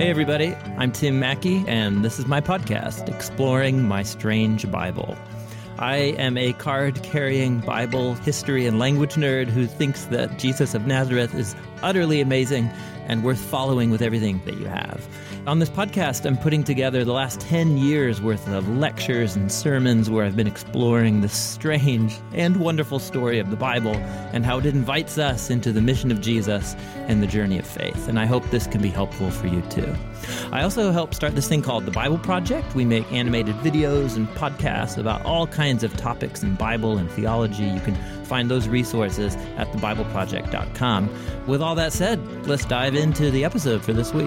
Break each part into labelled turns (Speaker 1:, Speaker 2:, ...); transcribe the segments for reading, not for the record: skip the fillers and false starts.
Speaker 1: Hey everybody, I'm Tim Mackey, and this is my podcast, Exploring My Strange Bible. I am a card-carrying Bible history and language nerd who thinks that Jesus of Nazareth is utterly amazing and worth following with everything that you have. On this podcast, I'm putting together the last 10 years worth of lectures and sermons where I've been exploring the strange and wonderful story of the Bible and how it invites us into the mission of Jesus and the journey of faith. And I hope this can be helpful for you too. I also help start this thing called The Bible Project. We make animated videos and podcasts about all kinds of topics in Bible and theology. You can find those resources at thebibleproject.com. With all that said, let's dive into the episode for this week.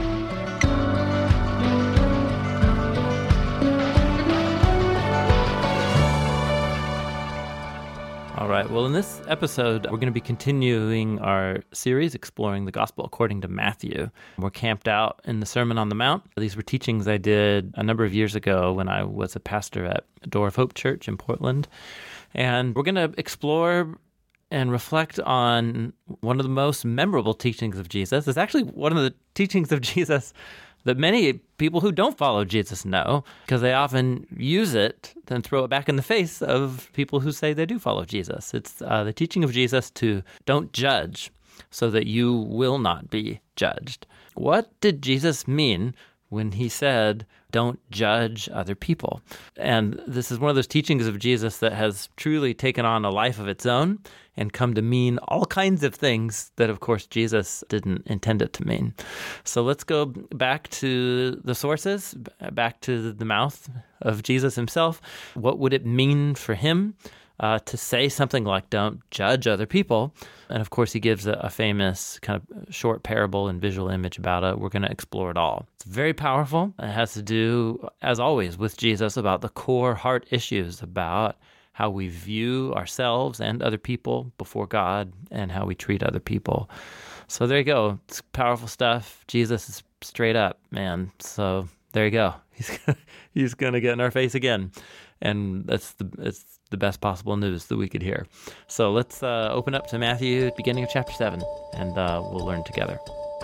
Speaker 1: All right, well, in this episode, we're going to be continuing our series exploring the Gospel according to Matthew. We're camped out in the Sermon on the Mount. These were teachings I did a number of years ago when I was a pastor at Door of Hope Church in Portland. And we're going to explore and reflect on one of the most memorable teachings of Jesus. It's actually one of the teachings of Jesus that many people who don't follow Jesus know, because they often use it and throw it back in the face of people who say they do follow Jesus. It's the teaching of Jesus to don't judge so that you will not be judged. What did Jesus mean when he said, don't judge other people? And this is one of those teachings of Jesus that has truly taken on a life of its own and come to mean all kinds of things that, of course, Jesus didn't intend it to mean. So let's go back to the sources, back to the mouth of Jesus himself. What would it mean for him to say something like, don't judge other people? And of course, he gives a famous kind of short parable and visual image about it. We're going to explore it all. It's very powerful. It has to do, as always, with Jesus about the core heart issues about how we view ourselves and other people before God and how we treat other people. So there you go. It's powerful stuff. Jesus is straight up, man. So there you go. He's going to get in our face again. And it's the best possible news that we could hear. So let's open up to Matthew, beginning of chapter 7, and we'll learn together.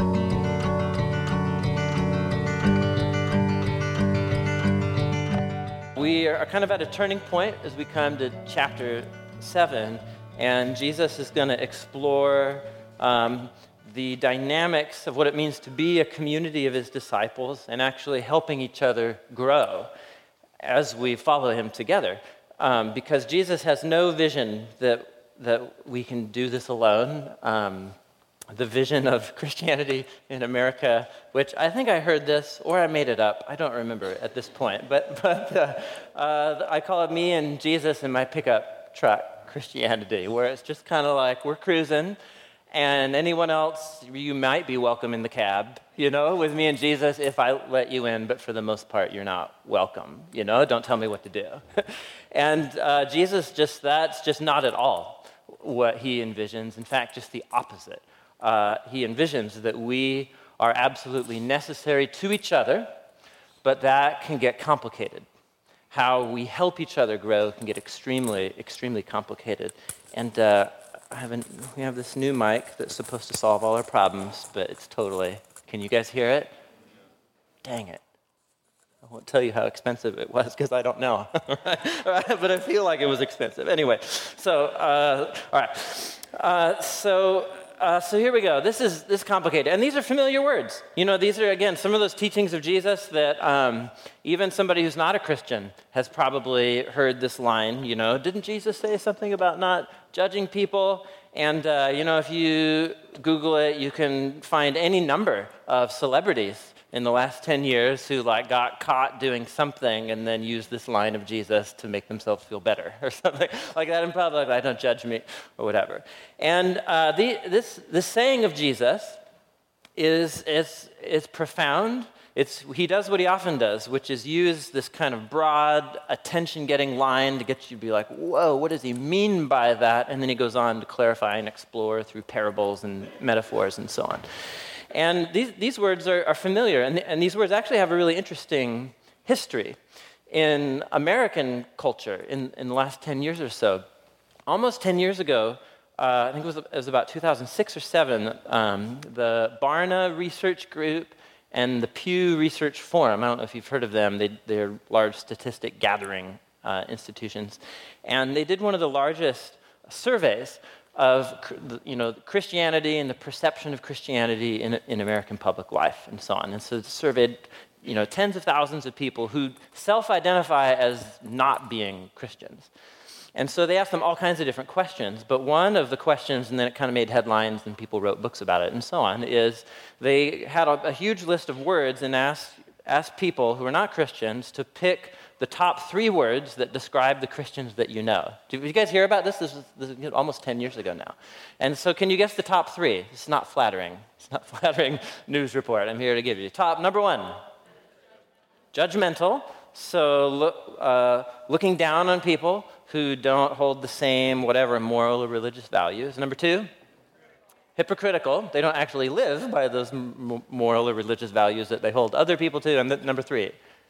Speaker 1: We are kind of at a turning point as we come to chapter 7, and Jesus is going to explore the dynamics of what it means to be a community of his disciples and actually helping each other grow as we follow him together. Because Jesus has no vision that we can do this alone. The vision of Christianity in America, which I think I heard this, or I made it up. I don't remember at this point. But I call it me and Jesus in my pickup truck Christianity, where it's just kind of like we're cruising, and anyone else, you might be welcome in the cab, with me and Jesus if I let you in, but for the most part, you're not welcome, don't tell me what to do. And Jesus, that's just not at all what he envisions. In fact, just the opposite. He envisions that we are absolutely necessary to each other, but that can get complicated. How we help each other grow can get extremely, extremely complicated. And we have this new mic that's supposed to solve all our problems, but it's totally... Can you guys hear it? Dang it. I won't tell you how expensive it was because I don't know. All right, but I feel like it was expensive. Anyway, so, all right. So here we go. This is complicated. And these are familiar words. These are, again, some of those teachings of Jesus that even somebody who's not a Christian has probably heard this line, didn't Jesus say something about not judging people? And, if you Google it, you can find any number of celebrities in the last 10 years who got caught doing something and then used this line of Jesus to make themselves feel better or something like that in public, like, don't judge me or whatever. And this saying of Jesus is profound. He does what he often does, which is use this kind of broad, attention-getting line to get you to be like, whoa, what does he mean by that? And then he goes on to clarify and explore through parables and metaphors and so on. And these words are familiar, and these words actually have a really interesting history. In American culture, in the last 10 years or so, almost 10 years ago, I think it was about 2006 or 7, the Barna Research Group and the Pew Research Forum. I don't know if you've heard of them. They're large statistic gathering institutions. And they did one of the largest surveys of Christianity and the perception of Christianity in American public life and so on. And so it surveyed tens of thousands of people who self-identify as not being Christians. And so they asked them all kinds of different questions, but one of the questions, and then it kind of made headlines and people wrote books about it and so on, is they had a huge list of words and asked people who are not Christians to pick the top 3 words that describe the Christians that you know. Did you guys hear about this? This is almost 10 years ago now. And so can you guess the top 3? It's not flattering. It's not flattering news report I'm here to give you. Number 1, judgmental. So looking down on people who don't hold the same whatever moral or religious values. Number 2, hypocritical. They don't actually live by those moral or religious values that they hold other people to. And number 3,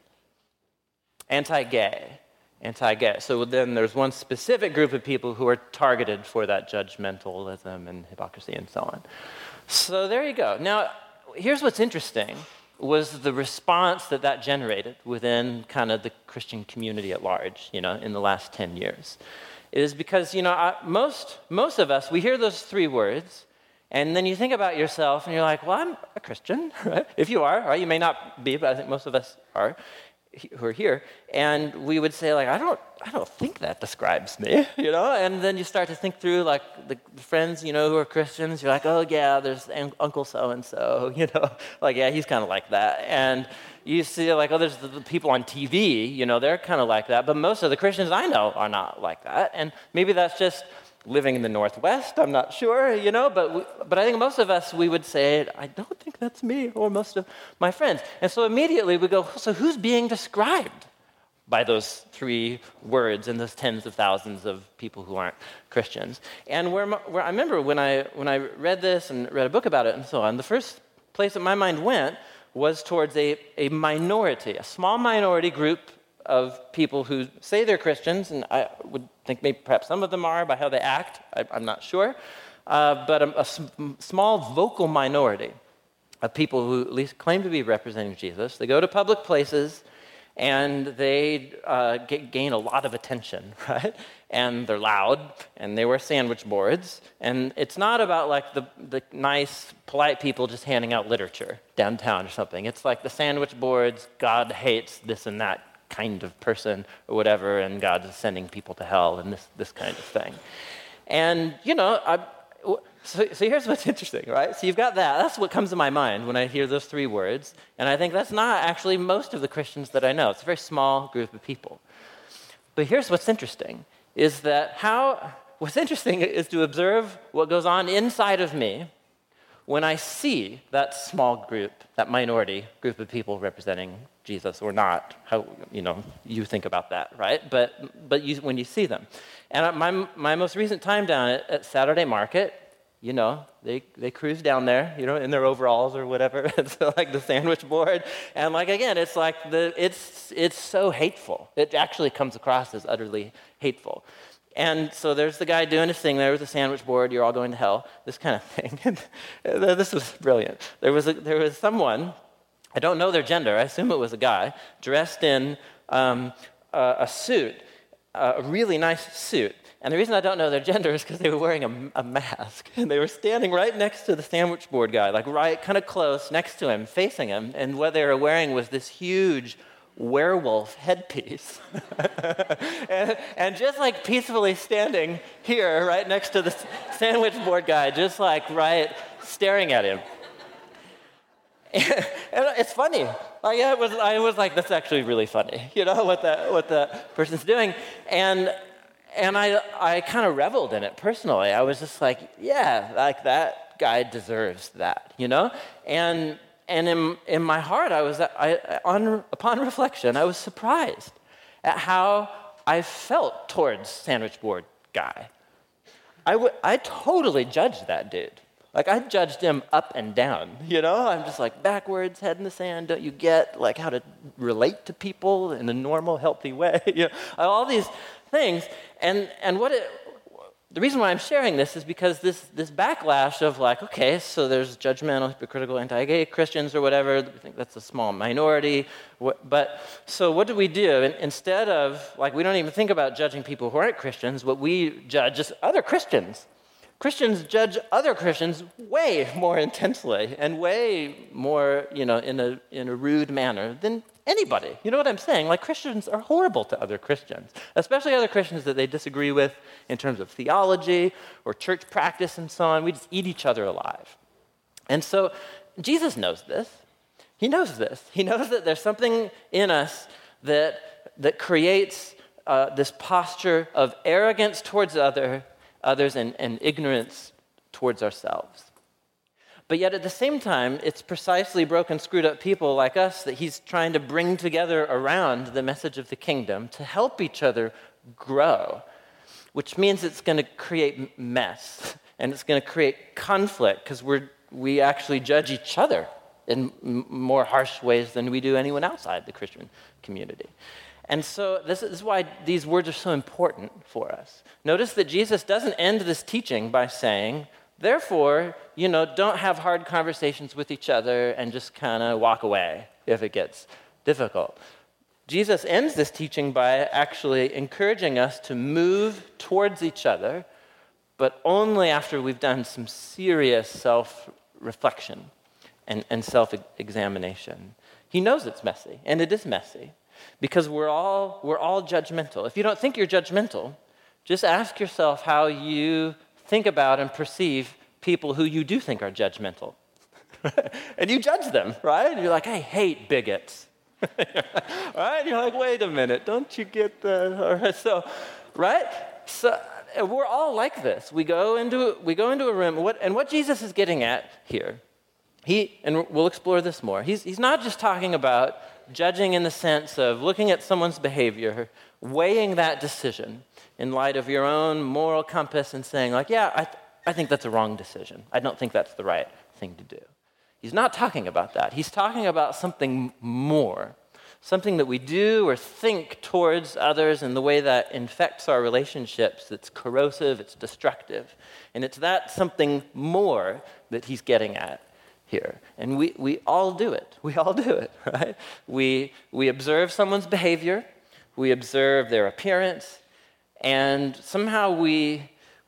Speaker 1: anti-gay. Anti-gay. So then there's one specific group of people who are targeted for that judgmentalism and hypocrisy and so on. So there you go. Now, here's what's interesting was the response that generated within kind of the Christian community at large, in the last 10 years. It is because, most of us, we hear those 3 words, and then you think about yourself, and you're like, well, I'm a Christian, right? If you are, right? You may not be, but I think most of us are, who are here, and we would say, like, I don't think that describes me, and then you start to think through, like, the friends, who are Christians, you're like, oh, yeah, there's Uncle so-and-so, like, yeah, he's kind of like that, and you see, like, oh, there's the people on TV, they're kind of like that, but most of the Christians I know are not like that, and maybe that's just living in the Northwest, I'm not sure, but I think most of us, we would say, I don't think that's me or most of my friends. And so immediately we go, so who's being described by those 3 words and those tens of thousands of people who aren't Christians? And where I remember when I read this and read a book about it and so on, the first place that my mind went was towards a minority, a small minority group of people who say they're Christians, and I would think maybe perhaps some of them are by how they act, I'm not sure, but a small vocal minority of people who at least claim to be representing Jesus. They go to public places, and they gain a lot of attention, right? And they're loud, and they wear sandwich boards, and it's not about like the nice, polite people just handing out literature downtown or something. It's like the sandwich boards, God hates this and that kind of person or whatever, and God is sending people to hell and this kind of thing. And, so here's what's interesting, right? So you've got that. That's what comes to my mind when I hear those 3 words. And I think that's not actually most of the Christians that I know. It's a very small group of people. But here's what's interesting, is that what's interesting is to observe what goes on inside of me when I see that small group, that minority group of people representing Jesus or not, how you think about that, right? But when you see them, and my most recent time down at Saturday Market, they cruise down there, in their overalls or whatever, it's like the sandwich board, and like again, it's like it's so hateful. It actually comes across as utterly hateful. And so there's the guy doing his thing there with the sandwich board, you're all going to hell, this kind of thing. This was brilliant. There was someone, I don't know their gender, I assume it was a guy, dressed in a suit, a really nice suit. And the reason I don't know their gender is because they were wearing a mask. And they were standing right next to the sandwich board guy, like right kind of close next to him, facing him. And what they were wearing was this huge werewolf headpiece. and just like peacefully standing here right next to the sandwich board guy, just like right staring at him. And it's funny. Like I was like, that's actually really funny, what the person's doing. And I kind of reveled in it personally. I was just like, yeah, like that guy deserves that, And in my heart, upon reflection, I was surprised at how I felt towards sandwich board guy. I totally judged that dude. Like, I judged him up and down, I'm just like, backwards, head in the sand, don't you get, like, how to relate to people in a normal, healthy way? All these things. And the reason why I'm sharing this is because this backlash of like, okay, so there's judgmental, hypocritical, anti-gay Christians or whatever. We think that's a small minority. But so what do? Instead of, like, we don't even think about judging people who aren't Christians. What we judge is other Christians. Christians judge other Christians way more intensely and way more, in a rude manner than anybody. You know what I'm saying? Like, Christians are horrible to other Christians, especially other Christians that they disagree with in terms of theology or church practice and so on. We just eat each other alive. And so Jesus knows this. He knows this. He knows that there's something in us that creates this posture of arrogance towards others and ignorance towards ourselves. But yet at the same time, it's precisely broken, screwed up people like us that he's trying to bring together around the message of the kingdom to help each other grow, which means it's going to create mess and it's going to create conflict because we actually judge each other in more harsh ways than we do anyone outside the Christian community. And so this is why these words are so important for us. Notice that Jesus doesn't end this teaching by saying, therefore, don't have hard conversations with each other and just kind of walk away if it gets difficult. Jesus ends this teaching by actually encouraging us to move towards each other, but only after we've done some serious self-reflection and self-examination. He knows it's messy, and it is messy, because we're all judgmental. If you don't think you're judgmental, just ask yourself how you think about and perceive people who you do think are judgmental. And you judge them, right? You're like, I hate bigots. Right? You're like, wait a minute, don't you get that? All right, so, right? So we're all like this. We go into a room, what Jesus is getting at here, and we'll explore this more, he's not just talking about judging in the sense of looking at someone's behavior, weighing that decision in light of your own moral compass and saying, like, yeah, I think that's a wrong decision. I don't think that's the right thing to do. He's not talking about that. He's talking about something more, something that we do or think towards others in the way that infects our relationships. It's corrosive, it's destructive. And it's that something more that he's getting at here. And we all do it. We all do it, right? We observe someone's behavior, we observe their appearance, and somehow we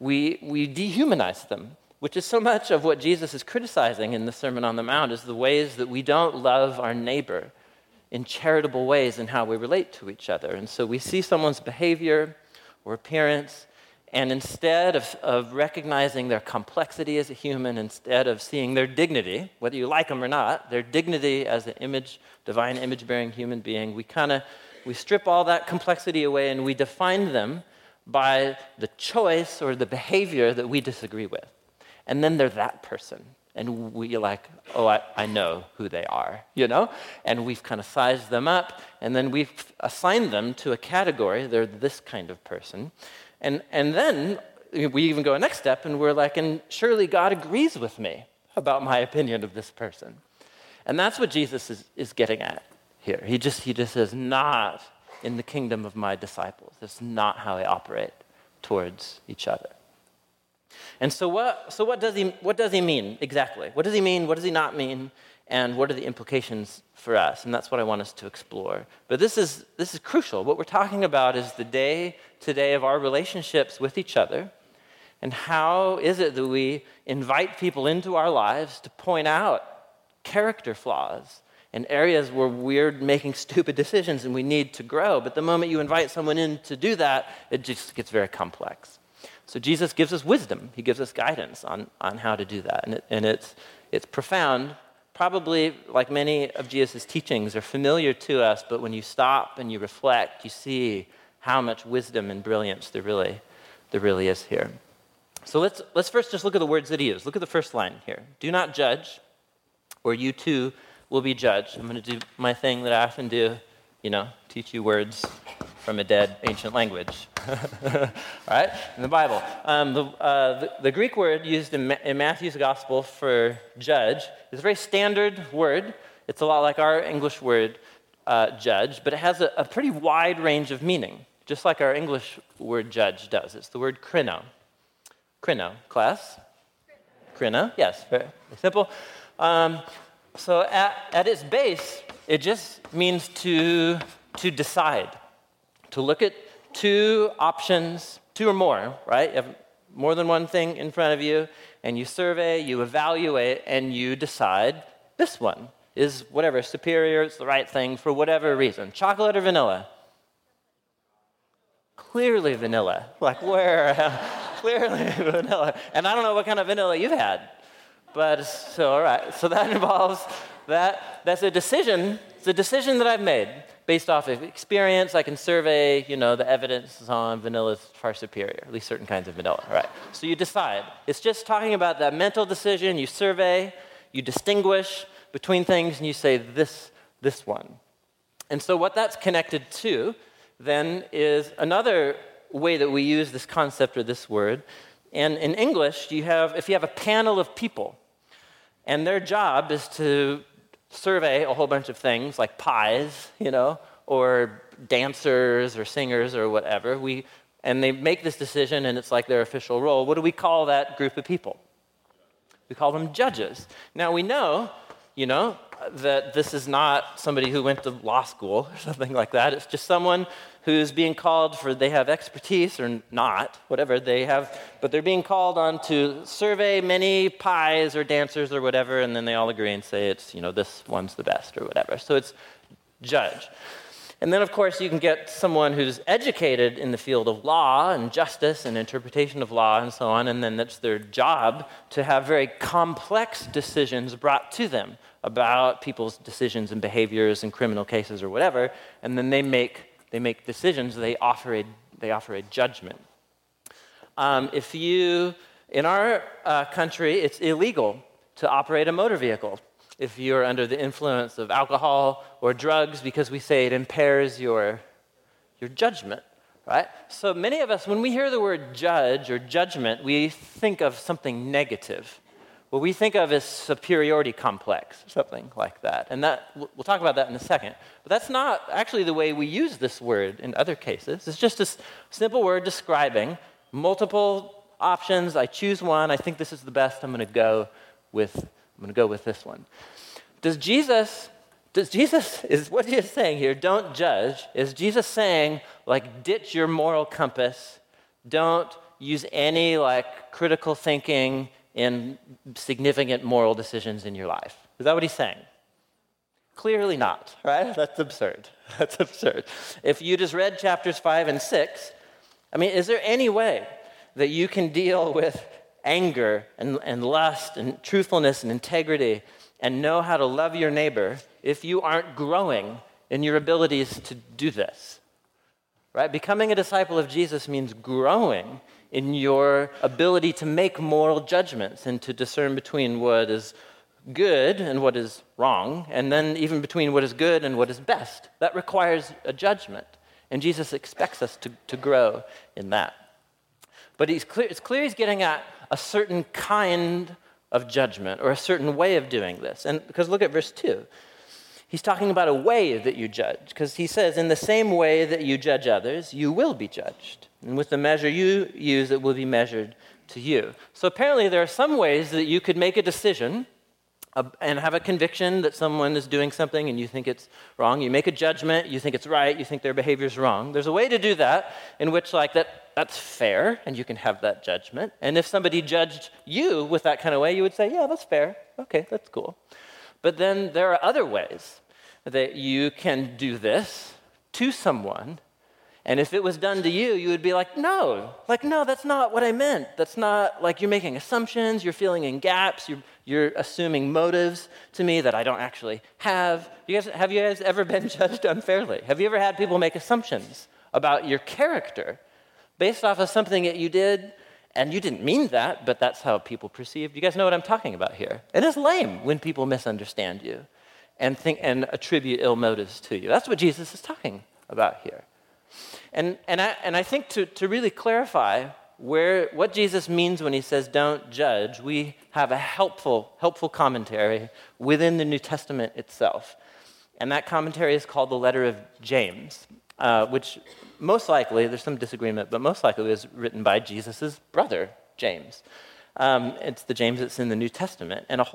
Speaker 1: dehumanize them, which is so much of what Jesus is criticizing in the Sermon on the Mount, is the ways that we don't love our neighbor in charitable ways in how we relate to each other. And so we see someone's behavior or appearance, and instead of recognizing their complexity as a human, instead of seeing their dignity, whether you like them or not, their dignity as an divine image-bearing human being, we strip all that complexity away and we define them by the choice or the behavior that we disagree with. And then they're that person. And we're like, oh, I know who they are, And we've kind of sized them up, and then we've assigned them to a category. They're this kind of person. And then we even go a next step, and we're like, and surely God agrees with me about my opinion of this person. And that's what Jesus is getting at here. He just says, not in the kingdom of my disciples. That's not how I operate towards each other. And so what does he mean exactly? What does he mean? What does he not mean? And what are the implications for us? And that's what I want us to explore. But this is crucial. What we're talking about is the day-to-day of our relationships with each other, and how is it that we invite people into our lives to point out character flaws and areas where we're making stupid decisions and we need to grow. But the moment you invite someone in to do that, it just gets very complex. So Jesus gives us wisdom. He gives us guidance on how to do that. And it's profound. Probably, like many of Jesus' teachings, are familiar to us, but when you stop and you reflect, you see how much wisdom and brilliance there really is here. So let's first just look at the words that he used. Look at the first line here. Do not judge, or you too will be judged. I'm going to do my thing that I often do, teach you words from a dead ancient language. All right? In the Bible. The Greek word used in Matthew's gospel for judge is a very standard word. It's a lot like our English word judge, but it has a pretty wide range of meaning, just like our English word judge does. It's the word krino. Krino. Class? Krino, yes, very simple. So at its base, it just means to decide, to look at two options, two or more, right? You have more than one thing in front of you, and you survey, you evaluate, and you decide this one is whatever, superior, it's the right thing for whatever reason. Chocolate or vanilla? Clearly vanilla. Like where? Clearly vanilla. And I don't know what kind of vanilla you've had. But so, all right. So that involves that's a decision. It's a decision that I've made based off of experience. I can survey, the evidence on vanilla is far superior, at least certain kinds of vanilla. All right. So you decide. It's just talking about that mental decision. You survey, you distinguish between things, and you say this one. And so what that's connected to then is another way that we use this concept or this word. And in English, if you have a panel of people, and their job is to survey a whole bunch of things like pies, or dancers or singers or whatever, and they make this decision and it's like their official role. What do we call that group of people? We call them judges. Now we know, that this is not somebody who went to law school or something like that. It's just someone who's being called they have expertise or not, whatever they have, but they're being called on to survey many pies or dancers or whatever, and then they all agree and say it's, this one's the best or whatever. So it's judge. And then, of course, you can get someone who's educated in the field of law and justice and interpretation of law and so on, and then that's their job to have very complex decisions brought to them about people's decisions and behaviors in criminal cases or whatever, and then they make decisions. They offer a judgment. In our country, it's illegal to operate a motor vehicle if you're under the influence of alcohol or drugs, because we say it impairs your judgment, right? So many of us, when we hear the word judge or judgment, we think of something negative. What we think of is superiority complex, something like that. And we'll talk about that in a second. But that's not actually the way we use this word in other cases. It's just a simple word describing multiple options. I choose one. I think this is the best. I'm going to go with this one. Is what he is saying here, don't judge, is Jesus saying, ditch your moral compass, don't use any, critical thinking in significant moral decisions in your life? Is that what he's saying? Clearly not, right? That's absurd. That's absurd. If you just read chapters 5 and 6, is there any way that you can deal with anger and lust and truthfulness and integrity and know how to love your neighbor if you aren't growing in your abilities to do this? Right? Becoming a disciple of Jesus means growing in your ability to make moral judgments and to discern between what is good and what is wrong, and then even between what is good and what is best. That requires a judgment, and Jesus expects us to grow in that. But it's clear he's getting at a certain kind of judgment or a certain way of doing this. And because look at verse 2. He's talking about a way that you judge, because he says, in the same way that you judge others, you will be judged. And with the measure you use, it will be measured to you. So apparently there are some ways that you could make a decision and have a conviction that someone is doing something and you think it's wrong. You make a judgment, you think it's right, you think their behavior is wrong. There's a way to do that in which that's fair, and you can have that judgment. And if somebody judged you with that kind of way, you would say, yeah, that's fair. Okay, that's cool. But then there are other ways that you can do this to someone, and if it was done to you, you would be no, that's not what I meant. That's not, you're making assumptions, you're filling in gaps, you're assuming motives to me that I don't actually have. Have you guys ever been judged unfairly? Have you ever had people make assumptions about your character based off of something that you did, and you didn't mean that, but that's how people perceived? You guys know what I'm talking about here. It is lame when people misunderstand you and attribute ill motives to you. That's what Jesus is talking about here. And I think to really clarify what Jesus means when he says don't judge, we have a helpful commentary within the New Testament itself. And that commentary is called the letter of James, which most likely, there's some disagreement, but most likely is written by Jesus' brother, James. It's the James that's in the New Testament. And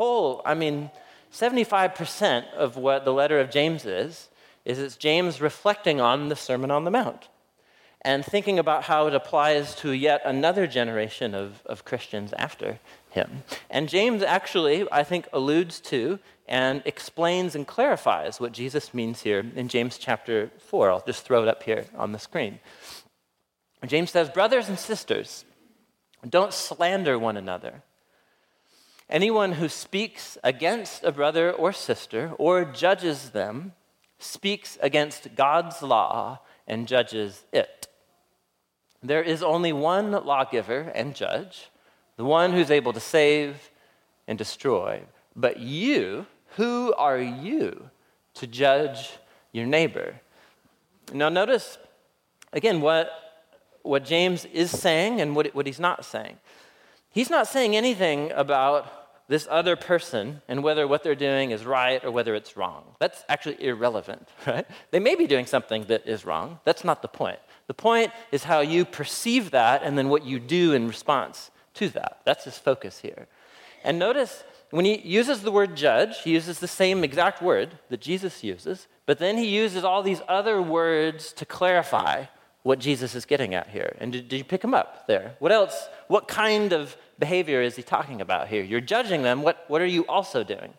Speaker 1: 75% of what the letter of James is it's James reflecting on the Sermon on the Mount and thinking about how it applies to yet another generation of Christians after him. And James actually, I think, alludes to and explains and clarifies what Jesus means here in James chapter 4. I'll just throw it up here on the screen. James says, "Brothers and sisters, don't slander one another. Anyone who speaks against a brother or sister or judges them speaks against God's law and judges it. There is only one lawgiver and judge, the one who's able to save and destroy. But you, who are you to judge your neighbor?" Now notice, again, what James is saying and what he's not saying. He's not saying anything about this other person and whether what they're doing is right or whether it's wrong. That's actually irrelevant, right? They may be doing something that is wrong. That's not the point. The point is how you perceive that and then what you do in response to that. That's his focus here. And notice, when he uses the word judge, he uses the same exact word that Jesus uses, but then he uses all these other words to clarify what Jesus is getting at here. And did you pick them up there? What else? What kind of behavior is he talking about here? You're judging them. What are you also doing?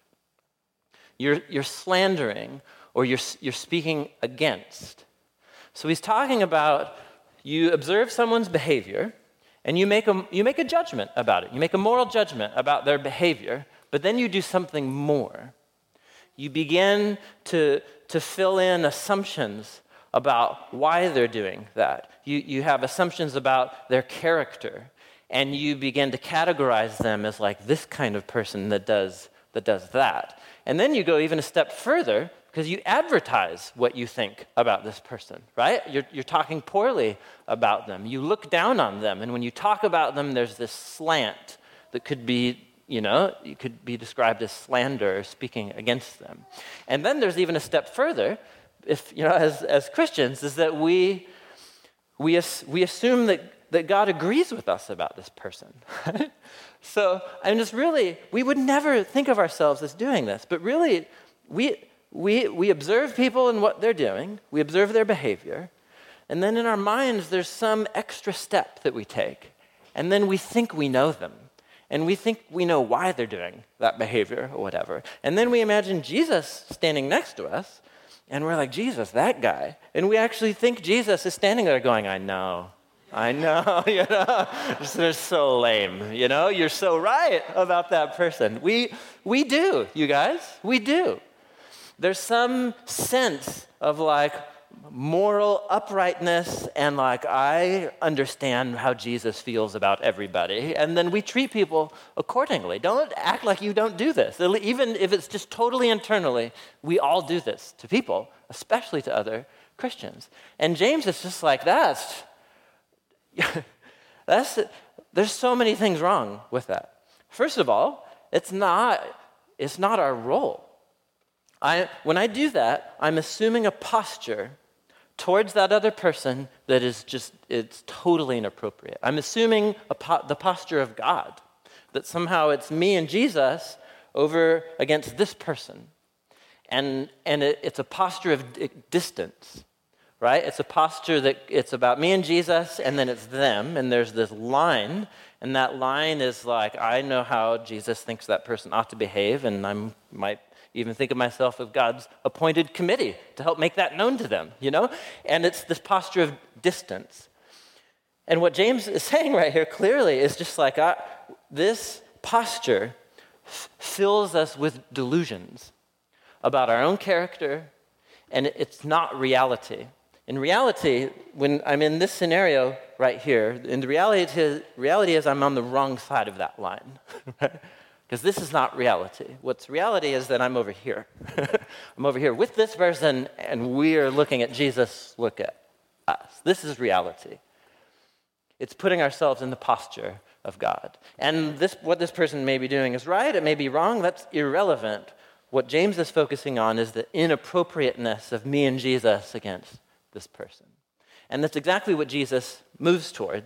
Speaker 1: You're slandering, or you're speaking against. So he's talking about you observe someone's behavior, and you make a judgment about it. You make a moral judgment about their behavior, but then you do something more. You begin to fill in assumptions about why they're doing that. You have assumptions about their character, and you begin to categorize them as like this kind of person that does that. And then you go even a step further because you advertise what you think about this person, right? You're talking poorly about them. You look down on them, and when you talk about them, there's this slant that could be, it could be described as slander or speaking against them. And then there's even a step further, as Christians, is that we assume that God agrees with us about this person. Right? So, we would never think of ourselves as doing this, but really, we observe people and what they're doing, we observe their behavior, and then in our minds, there's some extra step that we take, and then we think we know them, and we think we know why they're doing that behavior or whatever, and then we imagine Jesus standing next to us, and we're like, Jesus, that guy. And we actually think Jesus is standing there going, I know, they're so lame, you're so right about that person. We do, you guys, we do. There's some sense of like moral uprightness and like, I understand how Jesus feels about everybody, and then we treat people accordingly. Don't act like you don't do this. Even if it's just totally internally, we all do this to people, especially to other Christians. And James is just like, there's so many things wrong with that. First of all, it's not our role. When I do that, I'm assuming a posture towards that other person that is it's totally inappropriate. I'm assuming the posture of God, that somehow it's me and Jesus over against this person. And it's a posture of distance, right? It's a posture that it's about me and Jesus, and then it's them, and there's this line, and that line is like, I know how Jesus thinks that person ought to behave, and I might even think of myself as God's appointed committee to help make that known to them, And it's this posture of distance. And what James is saying right here clearly is just like, this posture fills us with delusions about our own character, and it's not reality. In reality, when I'm in this scenario right here, and the reality is I'm on the wrong side of that line, right? Because this is not reality. What's reality is that I'm over here. I'm over here with this person, and we're looking at Jesus look at us. This is reality. It's putting ourselves in the posture of God. And what this person may be doing is right, it may be wrong, that's irrelevant. What James is focusing on is the inappropriateness of me and Jesus against this person. And that's exactly what Jesus moves towards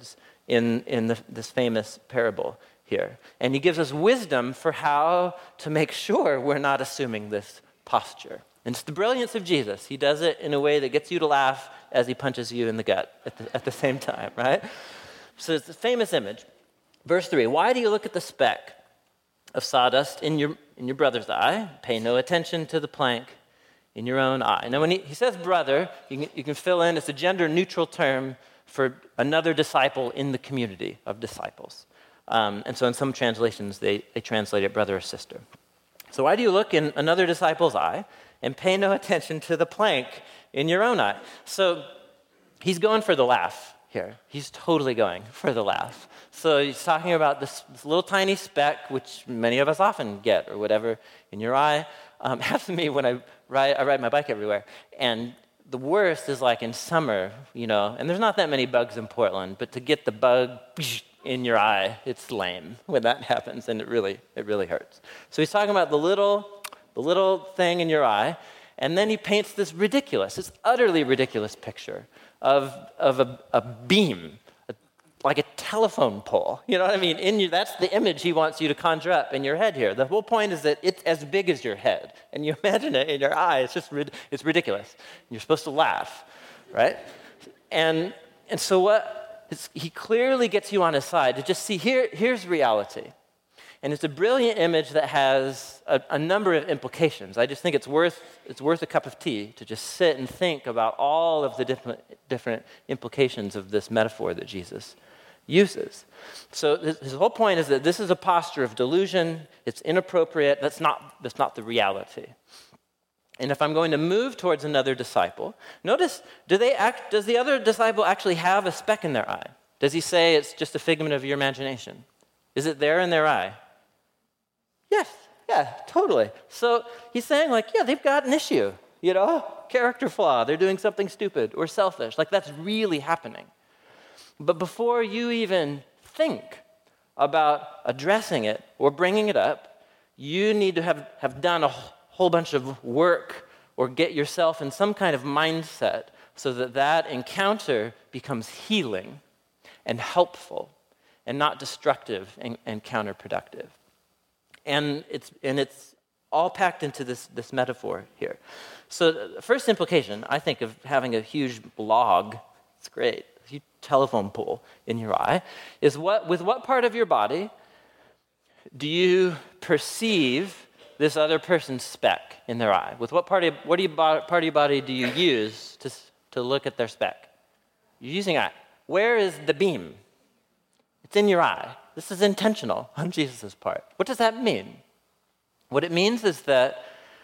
Speaker 1: in this famous parable here. And he gives us wisdom for how to make sure we're not assuming this posture. And it's the brilliance of Jesus. He does it in a way that gets you to laugh as he punches you in the gut at the same time, right? So it's a famous image. Verse 3, why do you look at the speck of sawdust in your brother's eye? Pay no attention to the plank in your own eye. Now, when he says brother, you can fill in, it's a gender-neutral term for another disciple in the community of disciples. And so in some translations, they translate it brother or sister. So why do you look in another disciple's eye and pay no attention to the plank in your own eye? So he's going for the laugh here. He's totally going for the laugh. So he's talking about this little tiny speck, which many of us often get, or whatever, in your eye. Happens to me when I ride my bike everywhere. And the worst is like in summer, and there's not that many bugs in Portland, but to get the bug in your eye, it's lame when that happens, and it really hurts. So he's talking about the little thing in your eye, and then he paints this utterly ridiculous picture of a beam, like a telephone pole. You know what I mean? That's the image he wants you to conjure up in your head here. The whole point is that it's as big as your head, and you imagine it in your eye. It's ridiculous. You're supposed to laugh, right? And so he clearly gets you on his side to just see here's reality. And it's a brilliant image that has a number of implications. I just think it's worth a cup of tea to just sit and think about all of the different implications of this metaphor that Jesus uses. So his whole point is that this is a posture of delusion. It's inappropriate. That's not the reality. And if I'm going to move towards another disciple, notice, does the other disciple actually have a speck in their eye? Does he say it's just a figment of your imagination? Is it there in their eye? Yes, yeah, totally. So he's saying they've got an issue, character flaw. They're doing something stupid or selfish. That's really happening. But before you even think about addressing it or bringing it up, you need to have done a whole bunch of work or get yourself in some kind of mindset so that encounter becomes healing and helpful and not destructive and counterproductive. And it's all packed into this metaphor here. So the first implication, I think, of having a huge log, it's great, a huge telephone pole in your eye, is with what part of your body do you perceive this other person's speck in their eye? With what part of your body do you use to look at their speck? You're using eye. Where is the beam? It's in your eye. This is intentional on Jesus' part. What does that mean? What it means is that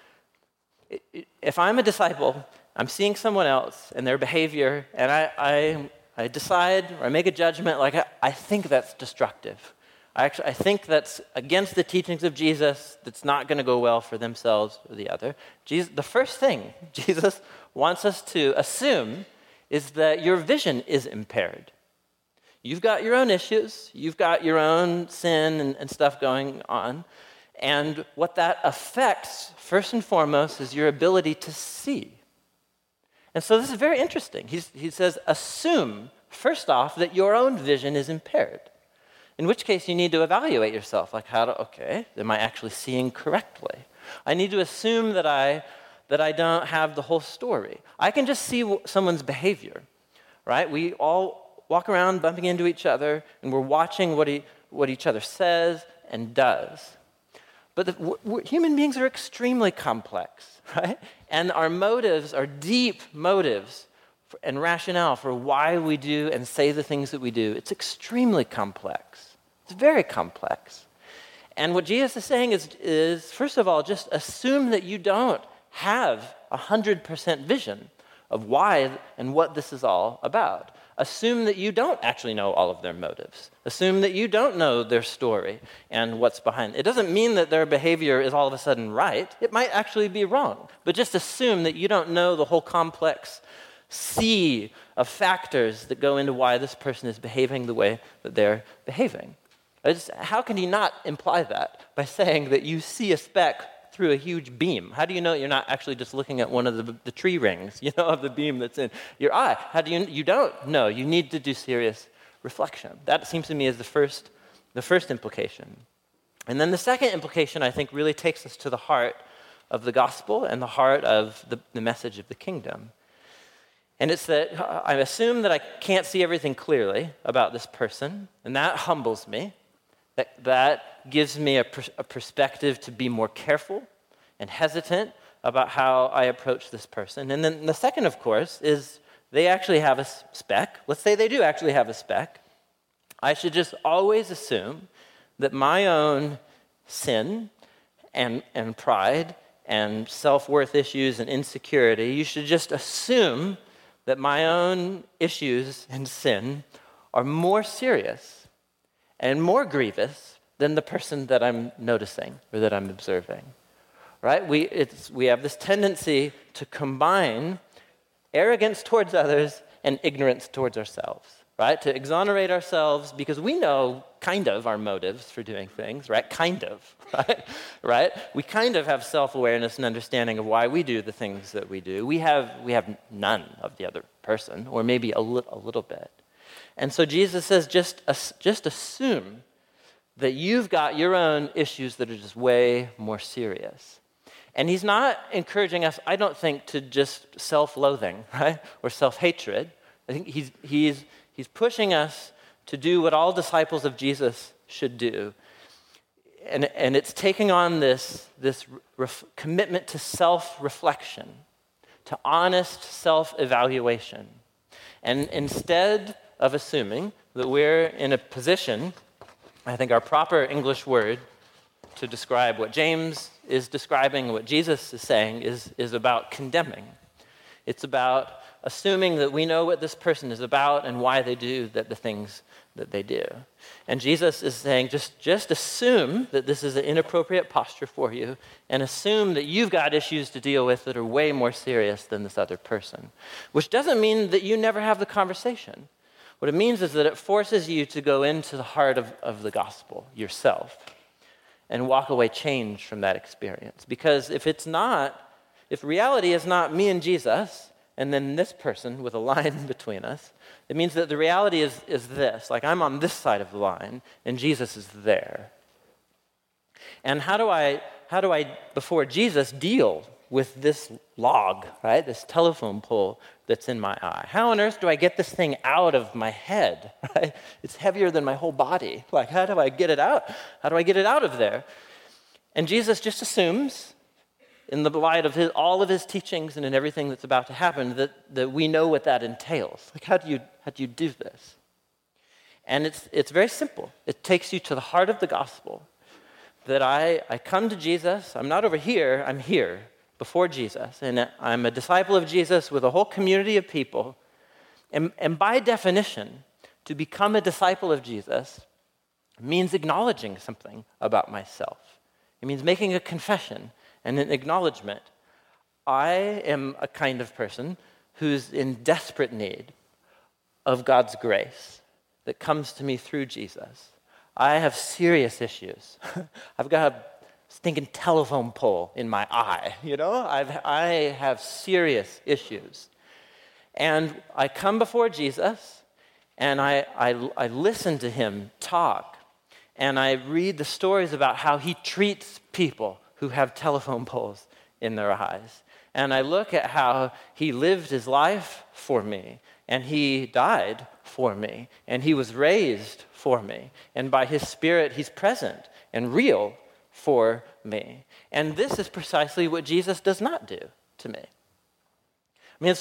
Speaker 1: if I'm a disciple, I'm seeing someone else and their behavior, and I decide or I make a judgment I think that's destructive. I think that's against the teachings of Jesus, that's not going to go well for themselves or the other. The first thing Jesus wants us to assume is that your vision is impaired. You've got your own issues, you've got your own sin and stuff going on, and what that affects, first and foremost, is your ability to see. And so this is very interesting. He says, assume, first off, that your own vision is impaired. In which case, you need to evaluate yourself. Am I actually seeing correctly? I need to assume that I don't have the whole story. I can just see someone's behavior, right? We all walk around bumping into each other, and we're watching what each other says and does. But human beings are extremely complex, right? And our motives are deep motives and rationale for why we do and say the things that we do. It's extremely complex. It's very complex. And what Jesus is saying is first of all, just assume that you don't have 100% vision of why and what this is all about. Assume that you don't actually know all of their motives. Assume that you don't know their story and what's behind it. It doesn't mean that their behavior is all of a sudden right. It might actually be wrong. But just assume that you don't know the whole complex sea of factors that go into why this person is behaving the way that they're behaving. How can he not imply that by saying that you see a speck through a huge beam? How do you know you're not actually just looking at one of the tree rings, of the beam that's in your eye? How do you don't know? You need to do serious reflection. That seems to me is the first implication. And then the second implication, I think, really takes us to the heart of the gospel and the heart of the message of the kingdom. And it's that I assume that I can't see everything clearly about this person, and that humbles me. That gives me a perspective to be more careful and hesitant about how I approach this person. And then the second, of course, is they actually have a speck. Let's say they do actually have a speck. I should just always assume that my own sin and pride and self-worth issues and insecurity, you should just assume that my own issues and sin are more serious and more grievous than the person that I'm noticing or that I'm observing, right? We have this tendency to combine arrogance towards others and ignorance towards ourselves, right? To exonerate ourselves because we know kind of our motives for doing things, right? Kind of, right? We kind of have self-awareness and understanding of why we do the things that we do. We have none of the other person, or maybe a little bit. And so Jesus says, just assume that you've got your own issues that are just way more serious. And he's not encouraging us, I don't think, to just self-loathing, right? Or self-hatred. I think he's pushing us to do what all disciples of Jesus should do. And it's taking on this commitment to self-reflection, to honest self-evaluation. And instead of assuming that we're in a position, I think our proper English word to describe what James is describing, what Jesus is saying, is about condemning. It's about assuming that we know what this person is about and why they do the things that they do. And Jesus is saying, just assume that this is an inappropriate posture for you, and assume that you've got issues to deal with that are way more serious than this other person. Which doesn't mean that you never have the conversation. What it means is that it forces you to go into the heart of the gospel yourself and walk away changed from that experience. Because if reality is not me and Jesus, and then this person with a line between us, it means that the reality is this, like I'm on this side of the line, and Jesus is there. And how do I, before Jesus, deal with this log, right? This telephone pole that's in my eye? How on earth do I get this thing out of my head, right? It's heavier than my whole body. Like, how do I get it out? How do I get it out of there? And Jesus just assumes, in the light of all of his teachings and in everything that's about to happen, that we know what that entails. Like, how do you do this? And it's very simple. It takes you to the heart of the gospel, that I come to Jesus. I'm not over here, I'm here before Jesus. And I'm a disciple of Jesus with a whole community of people. And by definition, to become a disciple of Jesus means acknowledging something about myself. It means making a confession and an acknowledgement. I am a kind of person who's in desperate need of God's grace that comes to me through Jesus. I have serious issues. I've got a stinking telephone pole in my eye, I have serious issues. And I come before Jesus, and I listen to him talk, and I read the stories about how he treats people who have telephone poles in their eyes. And I look at how he lived his life for me, and he died for me, and he was raised for me, and by his Spirit, he's present and real for me. And this is precisely what Jesus does not do to me. I mean,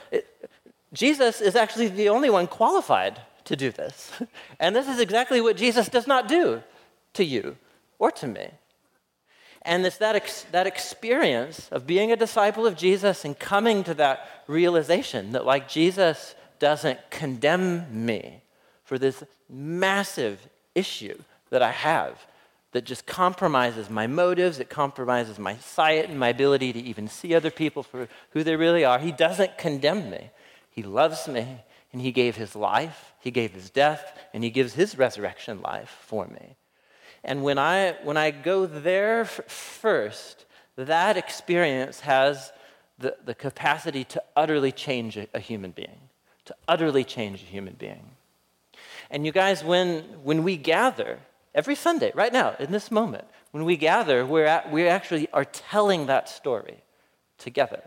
Speaker 1: Jesus is actually the only one qualified to do this. And this is exactly what Jesus does not do to you or to me. And it's that experience of being a disciple of Jesus and coming to that realization that, like, Jesus doesn't condemn me for this massive issue that I have that just compromises my motives, it compromises my sight and my ability to even see other people for who they really are. He doesn't condemn me. He loves me, and he gave his life, he gave his death, and he gives his resurrection life for me. And when I go there first, that experience has the capacity to utterly change a human being, to utterly change a human being. And you guys, when we gather, every Sunday, right now, in this moment, when we gather, we actually are telling that story together.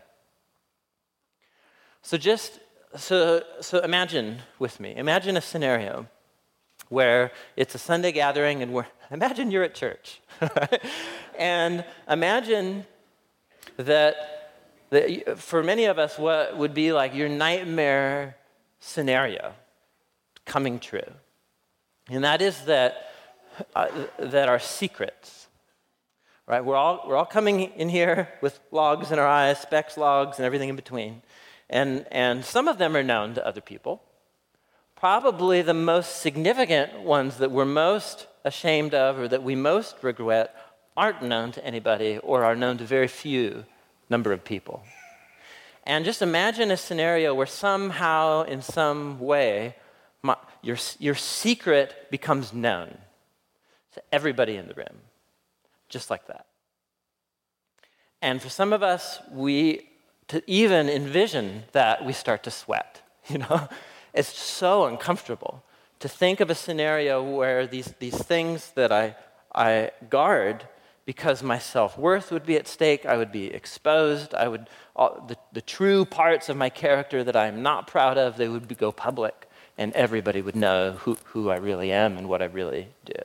Speaker 1: So imagine with me, imagine a scenario where it's a Sunday gathering and imagine you're at church. And imagine that for many of us, what would be like your nightmare scenario coming true. And that is that our secrets, right? We're all coming in here with logs in our eyes, specs, logs, and everything in between. And some of them are known to other people. Probably the most significant ones that we're most ashamed of or that we most regret aren't known to anybody or are known to very few number of people. And just imagine a scenario where somehow, in some way, your secret becomes known to everybody in the room, just like that. And for some of us, to even envision that, we start to sweat, It's so uncomfortable to think of a scenario where these things that I guard because my self-worth would be at stake, I would be exposed, the true parts of my character that I'm not proud of, they would go public, and everybody would know who I really am and what I really do.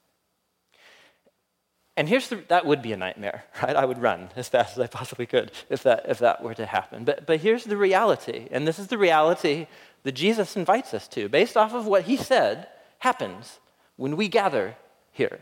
Speaker 1: And that would be a nightmare, right? I would run as fast as I possibly could if that were to happen. But here's the reality, and this is the reality that Jesus invites us to, based off of what he said happens when we gather here.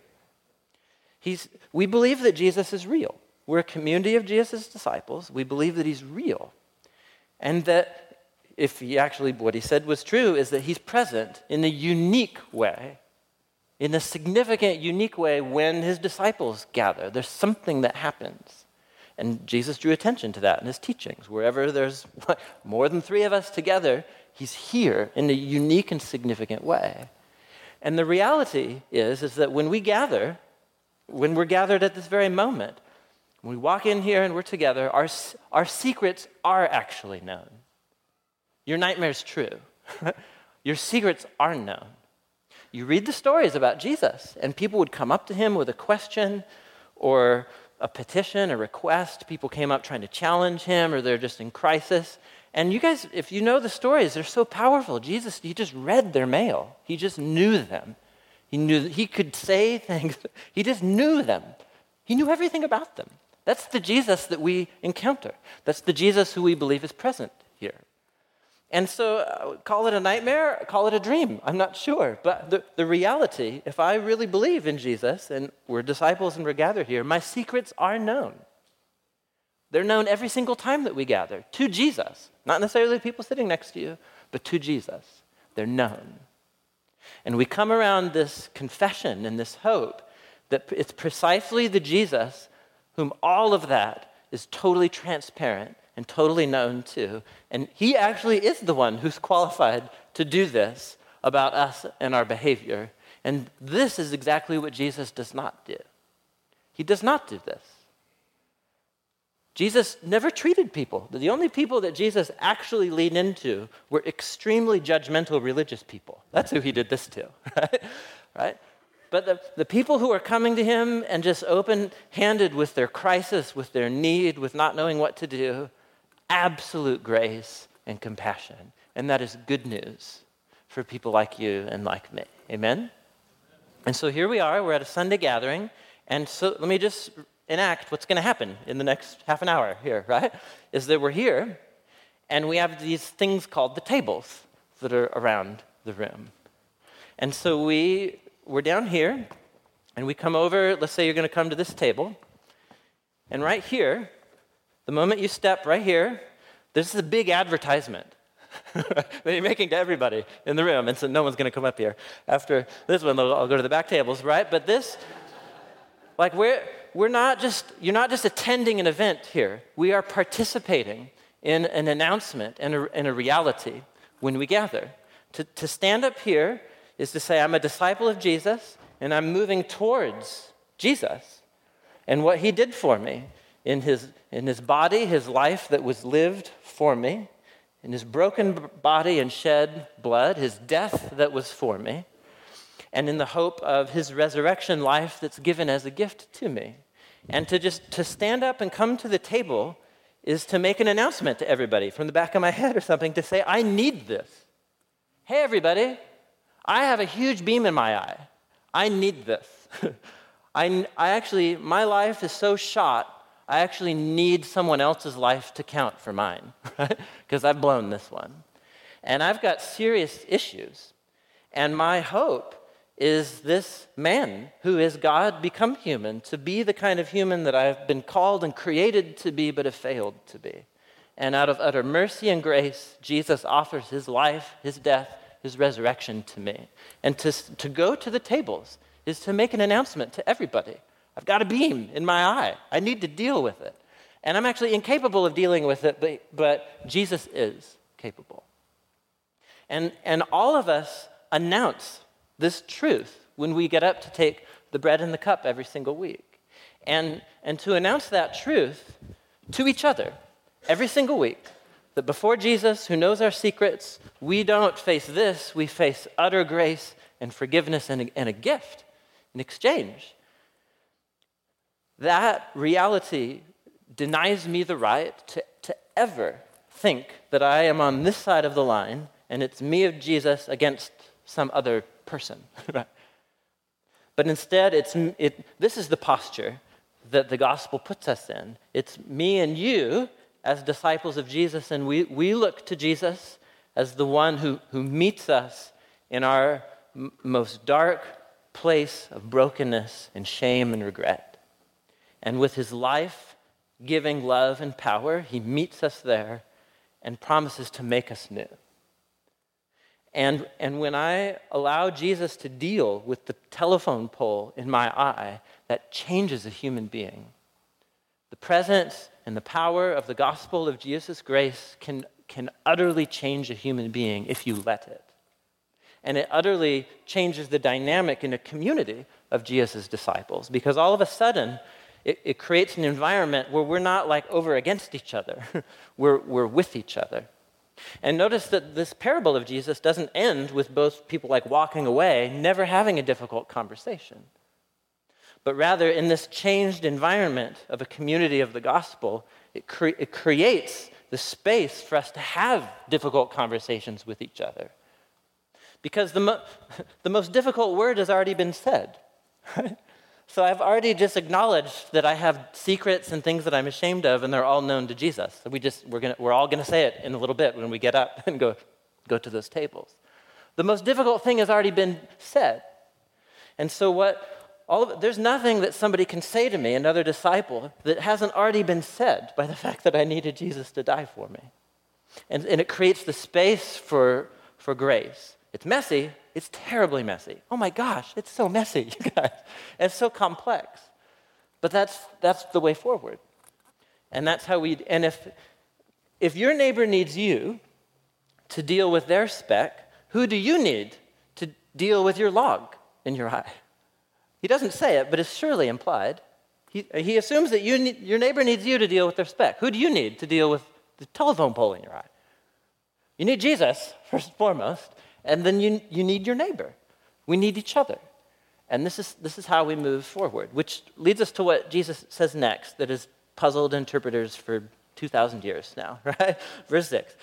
Speaker 1: We believe that Jesus is real. We're a community of Jesus' disciples. We believe that he's real. And that what he said was true, is that he's present in a unique way, in a significant, unique way when his disciples gather. There's something that happens. And Jesus drew attention to that in his teachings. Wherever there's more than 3 of us together, he's here in a unique and significant way. And the reality is that when we're gathered at this very moment, when we walk in here and we're together, our secrets are actually known. Your nightmare's true. Your secrets are known. You read the stories about Jesus, and people would come up to him with a question or a petition, a request. People came up trying to challenge him, or they're just in crisis. And you guys, if you know the stories, they're so powerful. Jesus, he just read their mail. He just knew them. He could say things. He just knew them. He knew everything about them. That's the Jesus that we encounter. That's the Jesus who we believe is present here. And so call it a nightmare, call it a dream. I'm not sure. But the reality, if I really believe in Jesus and we're disciples and we're gathered here, my secrets are known. They're known every single time that we gather to Jesus. Not necessarily the people sitting next to you, but to Jesus. They're known. And we come around this confession and this hope that it's precisely the Jesus whom all of that is totally transparent and totally known to. And he actually is the one who's qualified to do this about us and our behavior. And this is exactly what Jesus does not do. He does not do this. Jesus never treated people. The only people that Jesus actually leaned into were extremely judgmental religious people. That's who he did this to, right? But the people who are coming to him and just open-handed with their crisis, with their need, with not knowing what to do, absolute grace and compassion. And that is good news for people like you and like me. Amen? And so here we are. We're at a Sunday gathering. And so let me just enact what's going to happen in the next half an hour here, right? Is that we're here, and we have these things called the tables that are around the room. And so we're down here, and we come over. Let's say you're going to come to this table. And right here, the moment you step right here, this is a big advertisement that you're making to everybody in the room. And so no one's going to come up here. After this one, I'll go to the back tables, right? But this, you're not just attending an event here. We are participating in an announcement and a reality when we gather. To stand up here is to say, I'm a disciple of Jesus, and I'm moving towards Jesus and what he did for me in his body, his life that was lived for me, in his broken body and shed blood, his death that was for me, and in the hope of his resurrection life that's given as a gift to me. And to stand up and come to the table is to make an announcement to everybody from the back of my head or something, to say, I need this. Hey, everybody, I have a huge beam in my eye. I need this. My life is so shot, I actually need someone else's life to count for mine, right? Because I've blown this one. And I've got serious issues. And my hope is this man who is God become human, to be the kind of human that I've been called and created to be, but have failed to be. And out of utter mercy and grace, Jesus offers his life, his death, his resurrection to me. And to go to the tables is to make an announcement to everybody. I've got a beam in my eye. I need to deal with it. And I'm actually incapable of dealing with it, but Jesus is capable. And all of us announce this truth when we get up to take the bread and the cup every single week. And to announce that truth to each other every single week, that before Jesus, who knows our secrets, we don't face this, we face utter grace and forgiveness and a gift in exchange. That reality denies me the right to ever think that I am on this side of the line and it's me of Jesus against some other person. Right? But instead, this is the posture that the gospel puts us in. It's me and you as disciples of Jesus, and we look to Jesus as the one who meets us in our most dark place of brokenness and shame and regret. And with his life-giving love and power, he meets us there and promises to make us new. And when I allow Jesus to deal with the telephone pole in my eye, that changes a human being. The presence and the power of the gospel of Jesus' grace can utterly change a human being if you let it. And it utterly changes the dynamic in a community of Jesus' disciples, because all of a sudden, it creates an environment where we're not like over against each other. we're with each other. And notice that this parable of Jesus doesn't end with both people like walking away, never having a difficult conversation. But rather, in this changed environment of a community of the gospel, it creates the space for us to have difficult conversations with each other. Because the most difficult word has already been said. Right? So I've already just acknowledged that I have secrets and things that I'm ashamed of, and they're all known to Jesus. So we're all going to say it in a little bit when we get up and go to those tables. The most difficult thing has already been said. And so there's nothing that somebody can say to me, another disciple, that hasn't already been said by the fact that I needed Jesus to die for me. And it creates the space for grace. It's messy. It's terribly messy. Oh my gosh, it's so messy, you guys. It's so complex. But that's the way forward. And that's how and if your neighbor needs you to deal with their speck, who do you need to deal with your log in your eye? He doesn't say it, but it's surely implied. He assumes that your neighbor needs you to deal with their speck. Who do you need to deal with the telephone pole in your eye? You need Jesus, first and foremost. And then you need your neighbor. We need each other. And this is how we move forward, which leads us to what Jesus says next that has puzzled interpreters for 2,000 years now, right? Verse 6.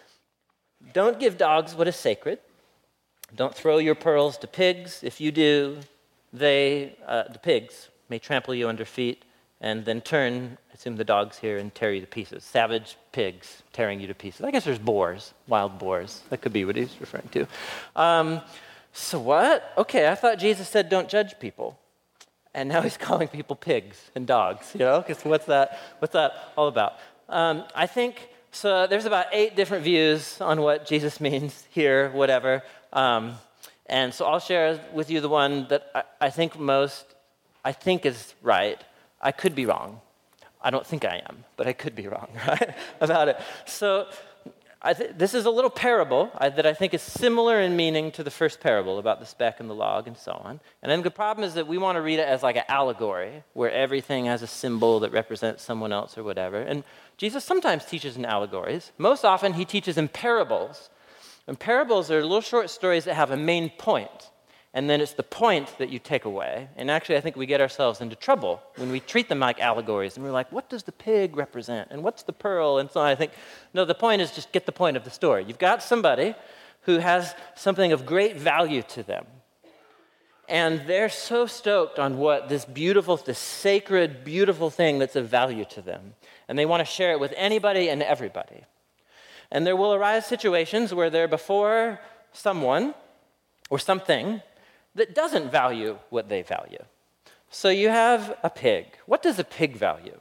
Speaker 1: Don't give dogs what is sacred. Don't throw your pearls to pigs. If you do, the pigs may trample you under feet and then turn, I assume the dogs here, and tear you to pieces. Savage pigs tearing you to pieces. I guess there's boars, wild boars. That could be what he's referring to. So what? Okay, I thought Jesus said don't judge people. And now he's calling people pigs and dogs, because what's that all about? I think, so there's about 8 different views on what Jesus means here, whatever. And so I'll share with you the one that I think is right. I could be wrong. I don't think I am, but I could be wrong, right, about it. So this is a little parable that I think is similar in meaning to the first parable about the speck and the log and so on. And then the problem is that we want to read it as like an allegory, where everything has a symbol that represents someone else or whatever. And Jesus sometimes teaches in allegories. Most often he teaches in parables. And parables are little short stories that have a main point. and then it's the point that you take away. And actually, I think we get ourselves into trouble when we treat them like allegories, and we're like, what does the pig represent, and what's the pearl, and so on. I think, no, the point is just get the point of the story. You've got somebody who has something of great value to them, and they're so stoked on what this beautiful, this sacred, beautiful thing that's of value to them, and they want to share it with anybody and everybody. And there will arise situations where they're before someone or something that doesn't value what they value. So you have a pig. What does a pig value?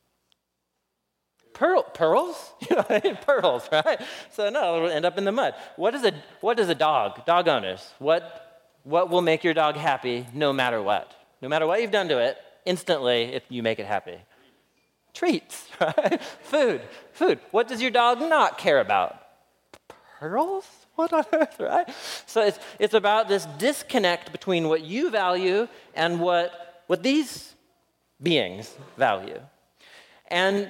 Speaker 1: Pearls? Pearls, right? So no, it'll end up in the mud. What is a dog? Dog owners, what will make your dog happy no matter what? No matter what you've done to it, instantly you make it happy. Treats, right? Food. What does your dog not care about? Pearls? What on earth, right? So it's about this disconnect between what you value and what these beings value. And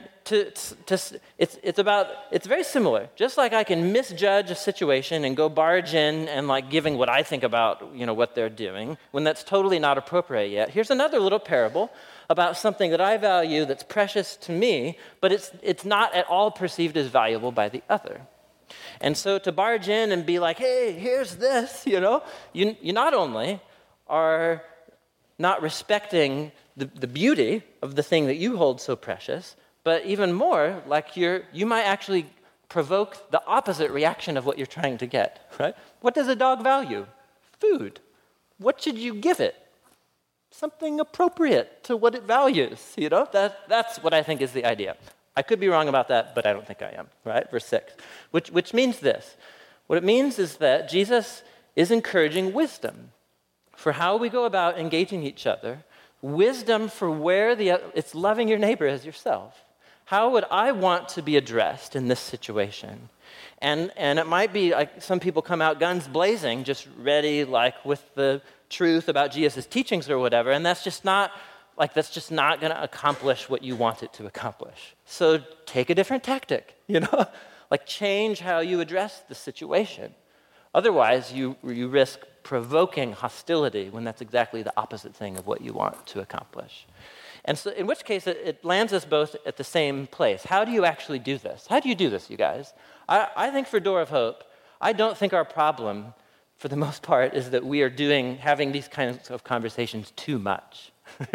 Speaker 1: it's very similar. Just like I can misjudge a situation and go barge in and like giving what I think about what they're doing when that's totally not appropriate yet. Here's another little parable about something that I value that's precious to me, but it's not at all perceived as valuable by the other. And so to barge in and be like, hey, here's this, you not only are not respecting the beauty of the thing that you hold so precious, but even more, like you might actually provoke the opposite reaction of what you're trying to get, right? What does a dog value? Food. What should you give it? Something appropriate to what it values, That's what I think is the idea. I could be wrong about that, but I don't think I am, right? Verse 6, which means this. What it means is that Jesus is encouraging wisdom for how we go about engaging each other, wisdom for where it's loving your neighbor as yourself. How would I want to be addressed in this situation? And it might be like some people come out guns blazing, just ready, like with the truth about Jesus' teachings or whatever, and that's just not going to accomplish what you want it to accomplish. So take a different tactic, like change how you address the situation. Otherwise, you risk provoking hostility when that's exactly the opposite thing of what you want to accomplish. And so in which case, it lands us both at the same place. How do you actually do this? How do you do this, you guys? I think for Door of Hope, I don't think our problem, for the most part, is that we are having these kinds of conversations too much.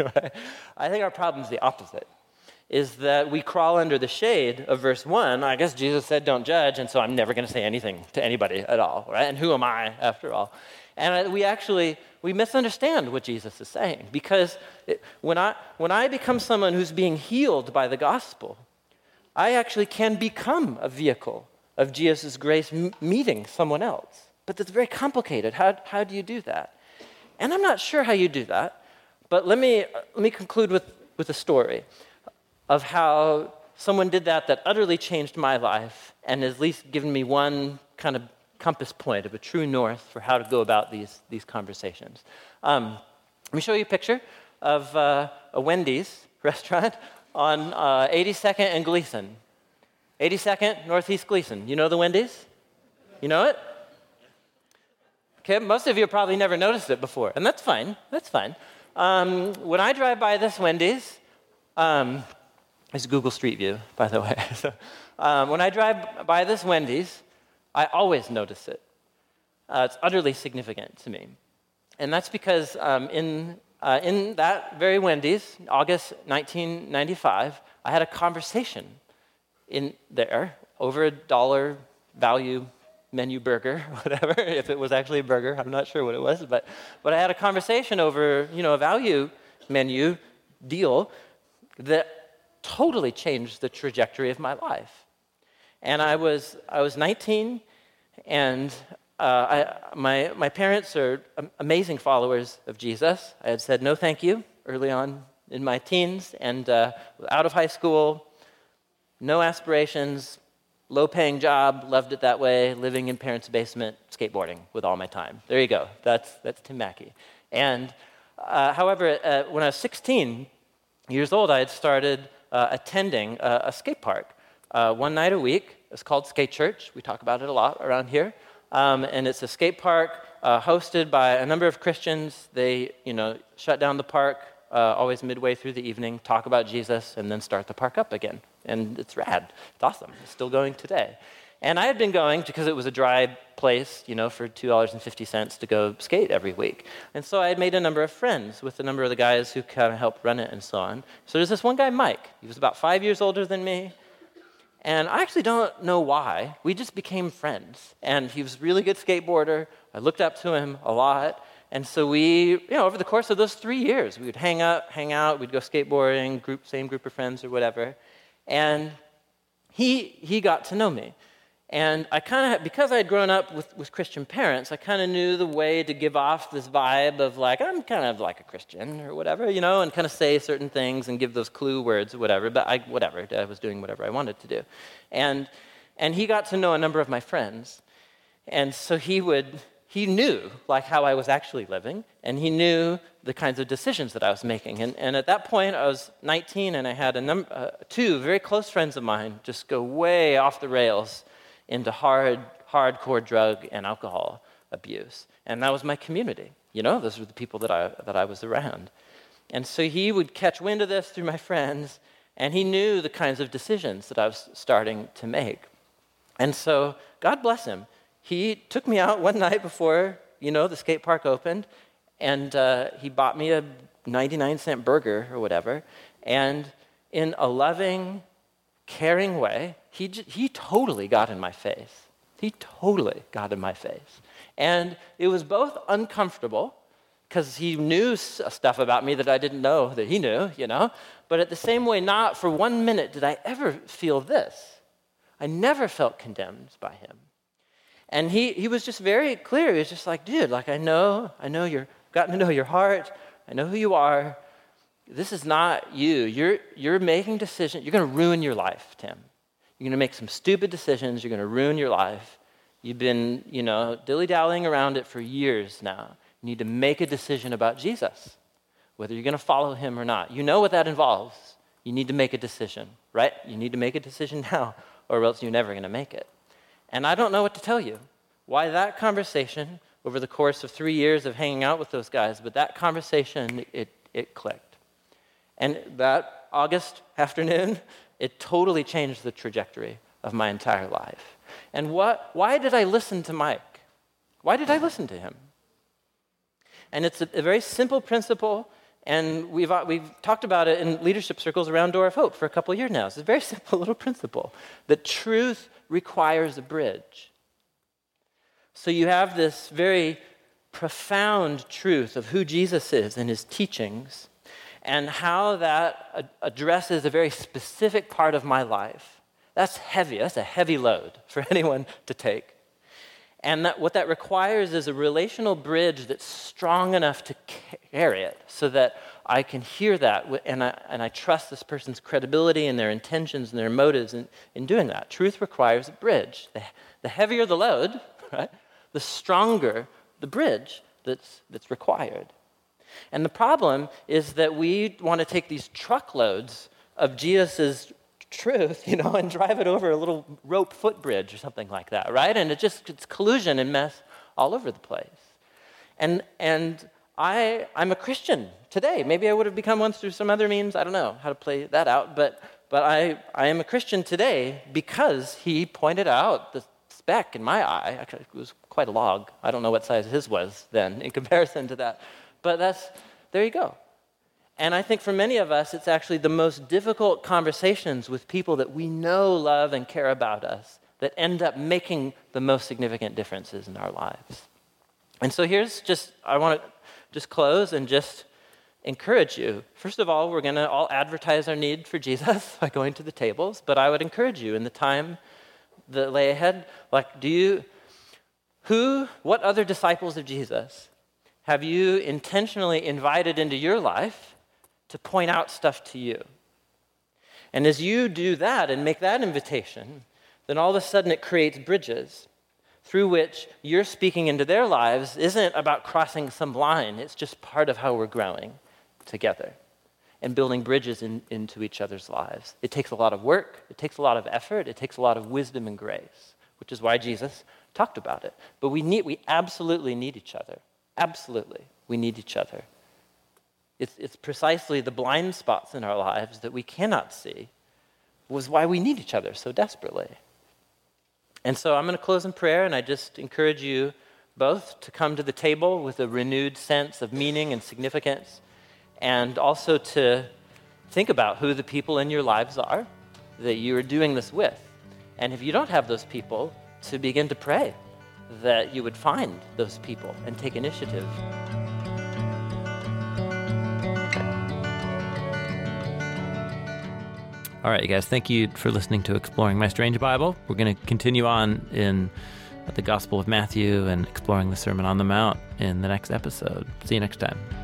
Speaker 1: I think our problem is the opposite, is that we crawl under the shade of verse 1. I guess Jesus said don't judge, and so I'm never going to say anything to anybody at all, right? And who am I, after all? And we misunderstand what Jesus is saying, because when I become someone who's being healed by the gospel, I actually can become a vehicle of Jesus' grace meeting someone else. But that's very complicated. How do you do that? And I'm not sure how you do that. But let me conclude with a story of how someone did that utterly changed my life and has at least given me one kind of compass point of a true north for how to go about these conversations. Let me show you a picture of a Wendy's restaurant on 82nd and Gleason. 82nd, Northeast Gleason. You know the Wendy's? You know it? Okay, most of you have probably never noticed it before, and that's fine. That's fine. When I drive by this Wendy's, it's Google Street View, by the way. So, when I drive by this Wendy's, I always notice it. It's utterly significant to me. And that's because in that very Wendy's, August 1995, I had a conversation in there over $1 value menu burger, whatever, if it was actually a burger, I'm not sure what it was, but I had a conversation over, a value menu deal that totally changed the trajectory of my life. And I was 19, and my parents are amazing followers of Jesus. I had said no thank you early on in my teens, and out of high school, no aspirations, low-paying job, loved it that way, living in parents' basement, skateboarding with all my time. There you go. That's Tim Mackey. And however, when I was 16 years old, I had started attending a skate park one night a week. It's called Skate Church. We talk about it a lot around here. and it's a skate park hosted by a number of Christians. They, shut down the park always midway through the evening, talk about Jesus, and then start the park up again. And it's rad. It's awesome. It's still going today. And I had been going because it was a dry place, for $2.50 to go skate every week. And so I had made a number of friends with a number of the guys who kind of helped run it and so on. So there's this one guy, Mike. He was about 5 years older than me. And I actually don't know why. We just became friends. And he was a really good skateboarder. I looked up to him a lot. And so we, over the course of those 3 years, we would hang out, we'd go skateboarding, same group of friends or whatever. And he got to know me. And I kind of, because I had grown up with Christian parents, I kind of knew the way to give off this vibe of like, I'm kind of like a Christian or whatever, and kind of say certain things and give those clue words or whatever. But I was doing whatever I wanted to do. And he got to know a number of my friends. And so he knew like how I was actually living, and he knew the kinds of decisions that I was making. And at that point, I was 19, and I had two very close friends of mine just go way off the rails into hardcore drug and alcohol abuse. And that was my community. Those were the people that I was around. And so he would catch wind of this through my friends, and he knew the kinds of decisions that I was starting to make. And so, God bless him, he took me out one night before, the skate park opened, and he bought me a 99-cent burger or whatever, and in a loving, caring way, he totally got in my face. He totally got in my face. And it was both uncomfortable, because he knew stuff about me that I didn't know that he knew, but at the same way, not for 1 minute did I ever feel this. I never felt condemned by him. And he was just very clear. He was just like, dude, like I know you're gotten to know your heart. I know who you are. This is not you. You're making decisions. You're going to ruin your life, Tim. You're going to make some stupid decisions. You're going to ruin your life. You've been, dilly-dallying around it for years now. You need to make a decision about Jesus, whether you're going to follow him or not. You know what that involves. You need to make a decision, right? You need to make a decision now, or else you're never going to make it. And I don't know what to tell you, why that conversation over the course of 3 years of hanging out with those guys, but that conversation, it clicked. And that August afternoon, it totally changed the trajectory of my entire life. And why did I listen to Mike? Why did I listen to him? And it's a very simple principle, and we've talked about it in leadership circles around Door of Hope for a couple of years now. It's a very simple little principle, that truth requires a bridge. So you have this very profound truth of who Jesus is and his teachings, and how that addresses a very specific part of my life. That's heavy. That's a heavy load for anyone to take. And what that requires is a relational bridge that's strong enough to carry it, so that I can hear that, and I trust this person's credibility and their intentions and their motives in doing that. Truth requires a bridge. The heavier the load, right, the stronger the bridge that's required. And the problem is that we want to take these truckloads of Jesus' truth, and drive it over a little rope footbridge or something like that, right? And it's collusion and mess all over the place. And I'm a Christian today. Maybe I would have become one through some other means. I don't know how to play that out, but I am a Christian today because he pointed out the speck in my eye. It was quite a log. I don't know what size his was then in comparison to that. But there you go. And I think for many of us, it's actually the most difficult conversations with people that we know, love, and care about us that end up making the most significant differences in our lives. And so I want to just close and just encourage you. First of all, we're going to all advertise our need for Jesus by going to the tables, but I would encourage you in the time that lay ahead, what other disciples of Jesus have you intentionally invited into your life to point out stuff to you? And as you do that and make that invitation, then all of a sudden it creates bridges through which you're speaking into their lives isn't about crossing some line. It's just part of how we're growing together and building bridges into each other's lives. It takes a lot of work. It takes a lot of effort. It takes a lot of wisdom and grace, which is why Jesus talked about it. But we absolutely need each other. Absolutely, we need each other. It's precisely the blind spots in our lives that we cannot see was why we need each other so desperately. And so I'm going to close in prayer, and I just encourage you both to come to the table with a renewed sense of meaning and significance, and also to think about who the people in your lives are that you are doing this with. And if you don't have those people, to begin to pray that you would find those people and take initiative. All right, you guys, thank you for listening to Exploring My Strange Bible. We're going to continue on in the Gospel of Matthew and exploring the Sermon on the Mount in the next episode. See you next time.